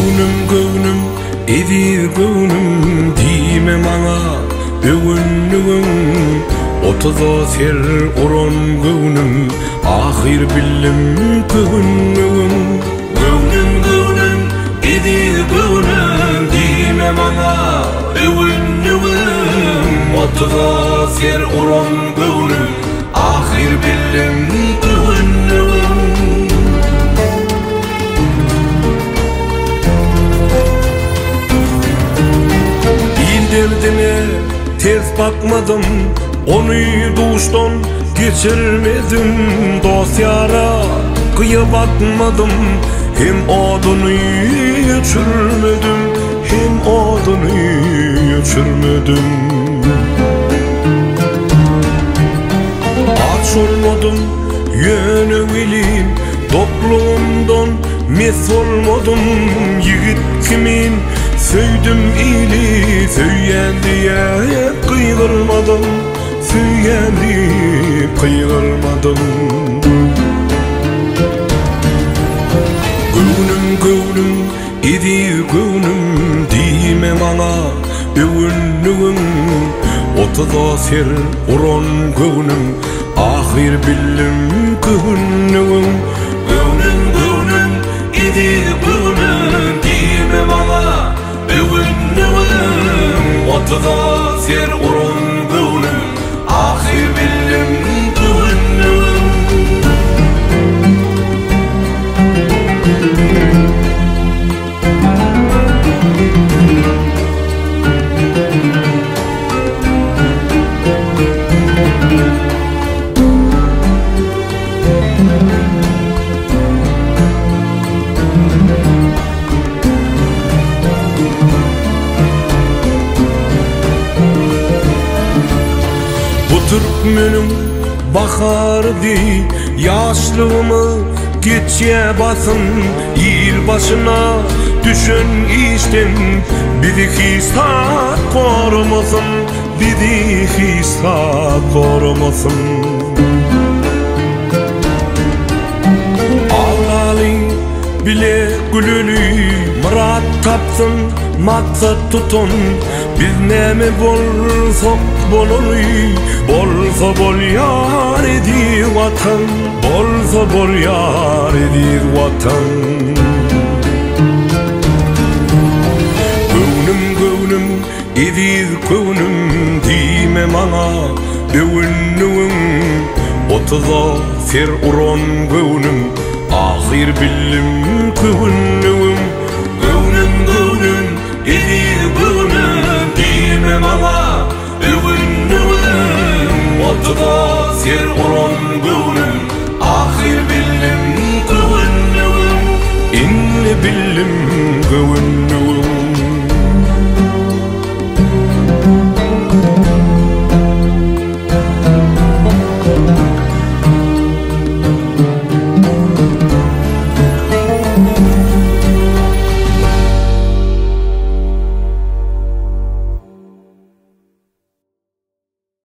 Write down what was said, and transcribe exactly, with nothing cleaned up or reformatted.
Göwnüm göwnüm edi göwnüm dime maňa böwünlügüm otuza ser uran göwnüm ahir billim göwnüm göwnüm göwnüm edi göwnüm dime maňa böwünlügüm otuza ser uran göwnüm ahir billim göwnüm. Derdine ters bakmadım, onu duştan geçirmedim. Dosyara kıya bakmadım, hem odunu içirmedim, hem odunu içirmedim. Aç olmadım, yönülim toplumdan mes olmadım. Yigit kimin söydüm ili, söyyen diye kıygırmadım, söyyen diye kıygırmadım. Göwnüm göwnüm edi göwnüm dime maňa böwünlügüm otuza ser uran göwnüm ahir billim göwnüm göwnüm göwnüm edi göwnüm dime maňa böwünlügüm otuza ser uran göwnüm ahir billim göwnüm. Türkmenim bahardı, yaşlığımı geçe basın. Yıl başına düşün işten, bizi hisat korumasın, bizi hisat korumasın. Ağlalı bile gülülü murat tapsın, maksat tutun. Biz neme bolsak bolur, bolsa bol yar edi vatan, bolsa bol yar edi vatan. Göwnüm göwnüm edi göwnüm dime maňa böwünlügüm otuza ser uran göwnüm ahir billim göwnüm göwnüm göwnüm edi göwnüm dime maňa böwünlügüm otuza ser uran